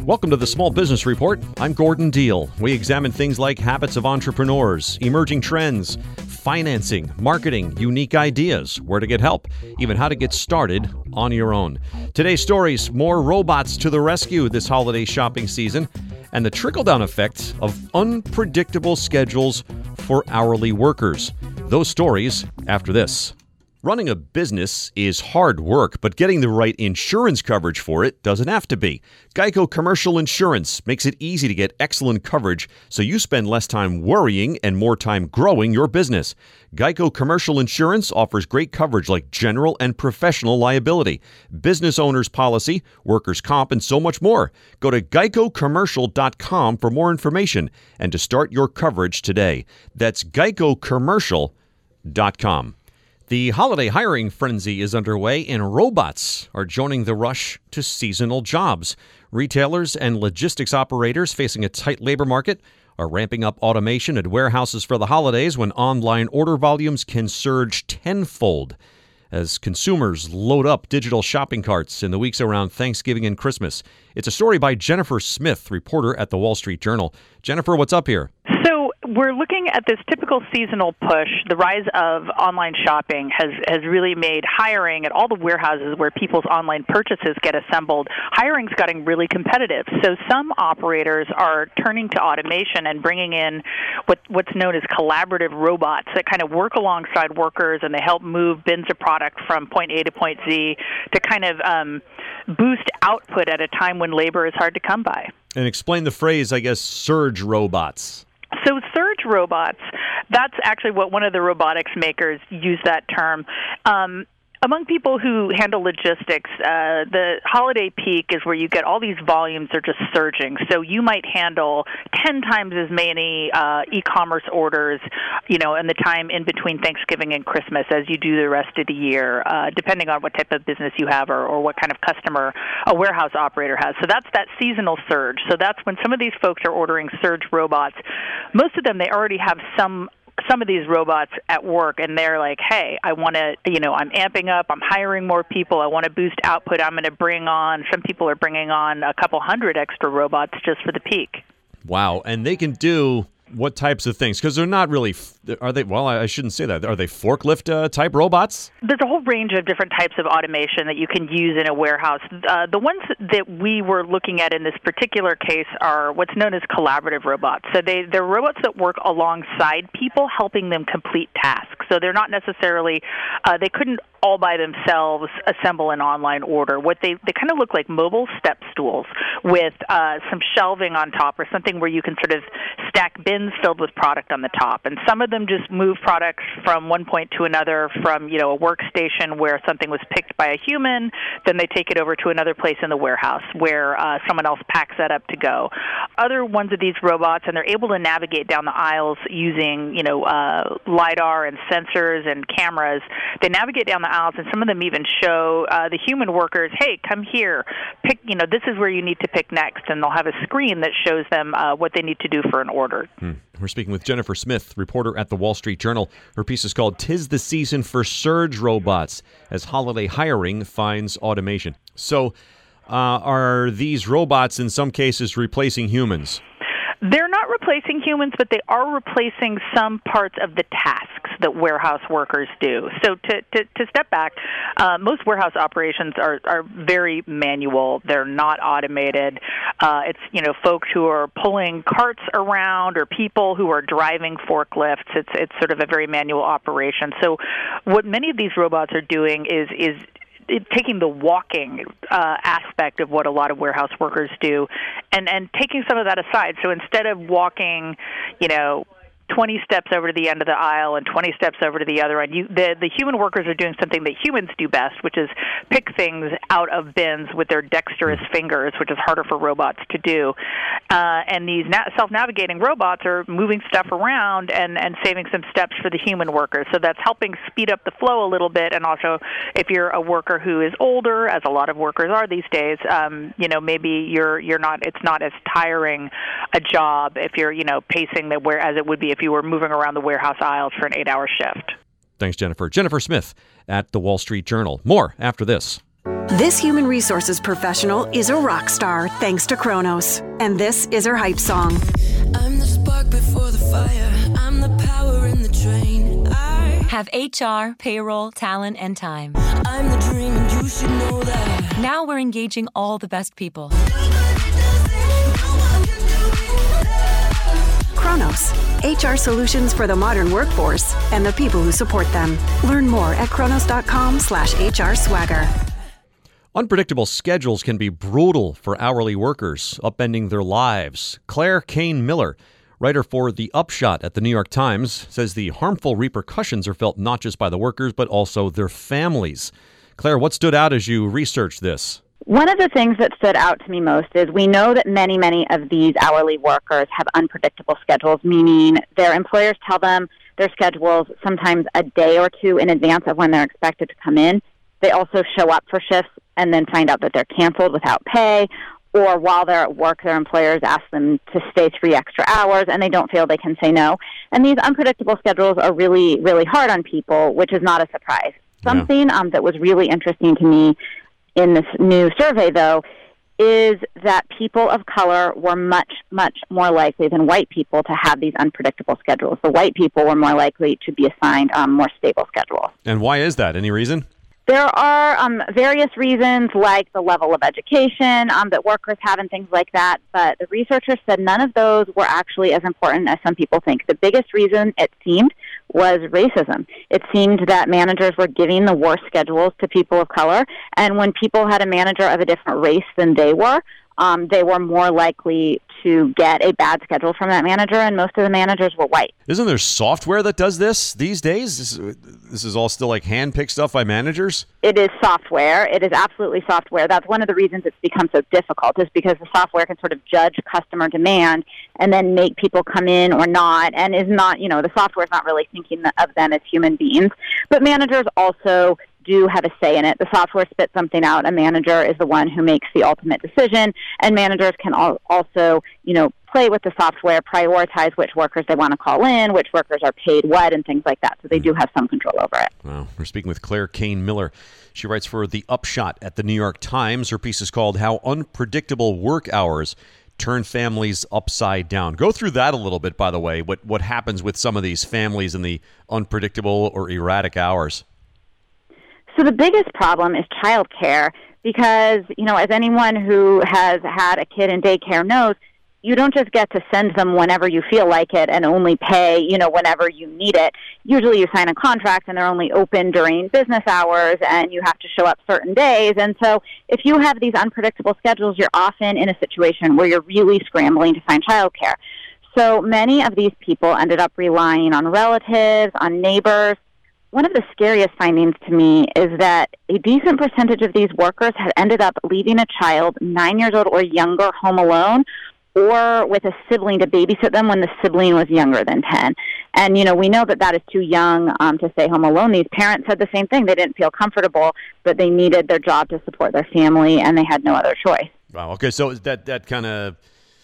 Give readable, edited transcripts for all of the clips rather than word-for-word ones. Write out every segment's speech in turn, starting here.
Welcome to the Small Business Report. I'm Gordon Deal. We examine things like habits of entrepreneurs, emerging trends, financing, marketing, unique ideas, where to get help, even how to get started on your own. Today's stories: more robots to the rescue this holiday shopping season, and the trickle-down effect of unpredictable schedules for hourly workers. Those stories after this. Running a business is hard work, but getting the right insurance coverage for it doesn't have to be. Geico Commercial Insurance makes it easy to get excellent coverage so you spend less time worrying and more time growing your business. Geico Commercial Insurance offers great coverage like general and professional liability, business owner's policy, workers' comp, and so much more. Go to geicocommercial.com for more information and to start your coverage today. That's geicocommercial.com. The holiday hiring frenzy is underway, and robots are joining the rush to seasonal jobs. Retailers and logistics operators facing a tight labor market are ramping up automation at warehouses for the holidays when online order volumes can surge tenfold as consumers load up digital shopping carts in the weeks around Thanksgiving and Christmas. It's a story by Jennifer Smith, reporter at the Wall Street Journal. Jennifer, what's up here? So we're looking at this typical seasonal push. The rise of online shopping has really made hiring at all the warehouses where people's online purchases get assembled, hiring's getting really competitive. So some operators are turning to automation and bringing in what's known as collaborative robots that kind of work alongside workers, and they help move bins of product from point A to point Z to kind of boost output at a time when labor is hard to come by. And explain the phrase, I guess, surge robots. So surge robots, that's actually what one of the robotics makers use that term. Among people who handle logistics, the holiday peak is where you get all these volumes are just surging. So you might handle 10 times as many e-commerce orders, in the time in between Thanksgiving and Christmas as you do the rest of the year, depending on what type of business you have or what kind of customer a warehouse operator has. So that's that seasonal surge. So that's when some of these folks are ordering surge robots. Most of them, they already have some of these robots at work, and they're like, hey, I want to, I'm amping up, I'm hiring more people, I want to boost output, I'm going to bring on, some people are bringing on a couple hundred extra robots just for the peak. Wow, and they can do what types of things? Because they're not really, are they, well, I shouldn't say that. Are they forklift type robots? There's a whole range of different types of automation that you can use in a warehouse. The ones that we were looking at in this particular case are what's known as collaborative robots. So they're robots that work alongside people, helping them complete tasks. So they're not necessarily, they couldn't all by themselves assemble an online order. What they kind of look like mobile step stools with some shelving on top, or something where you can sort of stack bins filled with product on the top. And some of them just move products from one point to another, from a workstation where something was picked by a human, then they take it over to another place in the warehouse where someone else packs that up to go. Other ones of these robots, and they're able to navigate down the aisles using LiDAR and sensors and cameras. They navigate down the aisles, and some of them even show the human workers, hey, come here, pick, this is where you need to pick next, and they'll have a screen that shows them what they need to do for an order. We're speaking with Jennifer Smith, reporter at the Wall Street Journal. Her piece is called "'Tis the Season for Surge Robots as Holiday Hiring Finds Automation." So are these robots in some cases replacing humans? They're not replacing humans, but they are replacing some parts of the tasks that warehouse workers do. So to step back, most warehouse operations are very manual. They're not automated. It's folks who are pulling carts around, or people who are driving forklifts. It's sort of a very manual operation. So what many of these robots are doing is taking the walking aspect of what a lot of warehouse workers do and taking some of that aside. So instead of walking, 20 steps over to the end of the aisle and 20 steps over to the other end. The human workers are doing something that humans do best, which is pick things out of bins with their dexterous fingers, which is harder for robots to do. And these self-navigating robots are moving stuff around and saving some steps for the human workers. So that's helping speed up the flow a little bit. And also, if you're a worker who is older, as a lot of workers are these days, maybe you're not. It's not as tiring a job if you're pacing as it would be if you were moving around the warehouse aisles for an 8-hour shift. Thanks, Jennifer. Jennifer Smith at the Wall Street Journal. More after this. This human resources professional is a rock star thanks to Kronos. And this is her hype song. I'm the spark before the fire. I'm the power in the train. Have HR, payroll, talent, and time. I'm the dream and you should know that. Now we're engaging all the best people. Kronos, HR solutions for the modern workforce and the people who support them. Learn more at kronos.com/HR swagger. Unpredictable schedules can be brutal for hourly workers, upending their lives. Claire Kane Miller, writer for The Upshot at the New York Times, says the harmful repercussions are felt not just by the workers, but also their families. Claire, what stood out as you researched this? One of the things that stood out to me most is we know that many of these hourly workers have unpredictable schedules, meaning their employers tell them their schedules sometimes a day or two in advance of when they're expected to come in. They also show up for shifts and then find out that they're canceled without pay, or while they're at work, their employers ask them to stay 3 extra hours, and they don't feel they can say no. And these unpredictable schedules are really, really hard on people, which is not a surprise. Something that was really interesting to me in this new survey, though, is that people of color were much, much more likely than white people to have these unpredictable schedules. The white people were more likely to be assigned more stable schedules. And why is that? Any reason? There are various reasons, like the level of education that workers have and things like that, but the researchers said none of those were actually as important as some people think. The biggest reason, it seemed, was racism. It seemed that managers were giving the worst schedules to people of color, and when people had a manager of a different race than they were more likely to get a bad schedule from that manager, and most of the managers were white. Isn't there software that does this these days? This is all still like hand-picked stuff by managers? It is software. It is absolutely software. That's one of the reasons it's become so difficult, is because the software can sort of judge customer demand and then make people come in or not, and is not, the software is not really thinking of them as human beings. But managers also do have a say in it. The software spits something out. A manager is the one who makes the ultimate decision, and managers can also, play with the software, prioritize which workers they want to call in, which workers are paid what, and things like that. So they do have some control over it. Wow. We're speaking with Claire Kane Miller. She writes for The Upshot at the New York Times. Her piece is called How Unpredictable Work Hours Turn Families Upside Down. Go through that a little bit, by the way, what happens with some of these families and the unpredictable or erratic hours. So the biggest problem is childcare because, as anyone who has had a kid in daycare knows, you don't just get to send them whenever you feel like it and only pay, whenever you need it. Usually you sign a contract and they're only open during business hours and you have to show up certain days. And so if you have these unpredictable schedules, you're often in a situation where you're really scrambling to find childcare. So many of these people ended up relying on relatives, on neighbors. One of the scariest findings to me is that a decent percentage of these workers had ended up leaving a child 9 years old or younger home alone, or with a sibling to babysit them when the sibling was younger than 10. And, we know that is too young to stay home alone. These parents said the same thing. They didn't feel comfortable, but they needed their job to support their family, and they had no other choice. Wow. Okay, so that kind of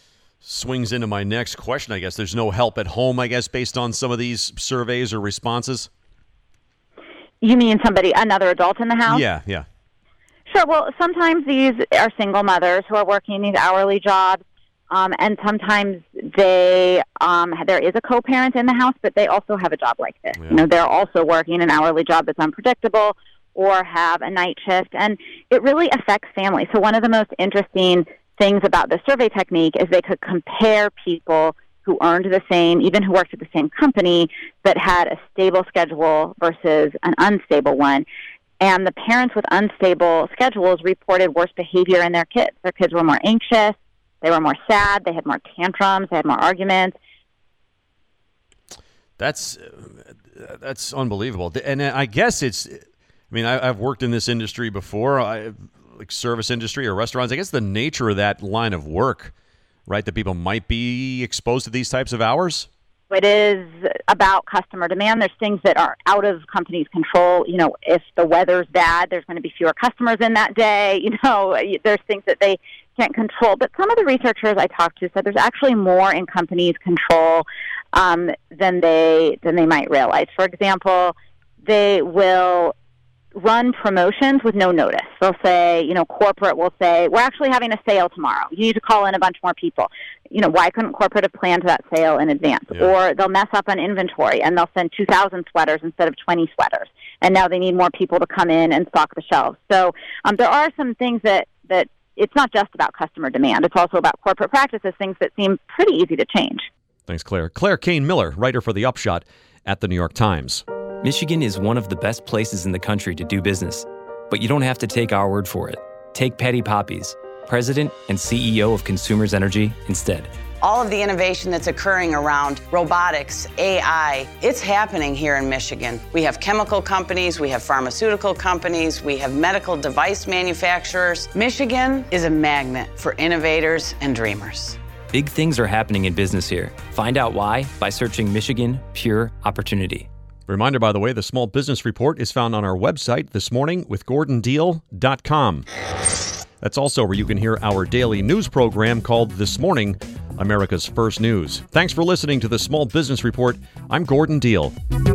swings into my next question, I guess. There's no help at home, I guess, based on some of these surveys or responses? You mean another adult in the house? Yeah. Sure. Well, sometimes these are single mothers who are working these hourly jobs. And sometimes there is a co-parent in the house, but they also have a job like this. Yeah. They're also working an hourly job that's unpredictable or have a night shift, and it really affects families. So one of the most interesting things about the survey technique is they could compare people who earned the same, even who worked at the same company, but had a stable schedule versus an unstable one. And the parents with unstable schedules reported worse behavior in their kids. Their kids were more anxious. They were more sad. They had more tantrums. They had more arguments. That's unbelievable. And I guess I've worked in this industry before, like service industry or restaurants. I guess the nature of that line of work, right, that people might be exposed to these types of hours? It is about customer demand. There's things that are out of companies' control. If the weather's bad, there's going to be fewer customers in that day. There's things that they can't control. But some of the researchers I talked to said there's actually more in companies' control than they might realize. For example, they will run promotions with no notice. They'll say, corporate will say, we're actually having a sale tomorrow. You need to call in a bunch more people. Why couldn't corporate have planned that sale in advance? Yeah. Or they'll mess up on inventory and they'll send 2,000 sweaters instead of 20 sweaters. And now they need more people to come in and stock the shelves. So there are some things that it's not just about customer demand. It's also about corporate practices, things that seem pretty easy to change. Thanks, Claire. Claire Kane-Miller, writer for The Upshot at The New York Times. Michigan is one of the best places in the country to do business, but you don't have to take our word for it. Take Patty Poppies, President and CEO of Consumers Energy, instead. All of the innovation that's occurring around robotics, AI, it's happening here in Michigan. We have chemical companies, we have pharmaceutical companies, we have medical device manufacturers. Michigan is a magnet for innovators and dreamers. Big things are happening in business here. Find out why by searching Michigan Pure Opportunity. Reminder, by the way, the Small Business Report is found on our website thismorningwithgordondeal.com. That's also where you can hear our daily news program called This Morning, America's First News. Thanks for listening to the Small Business Report. I'm Gordon Deal.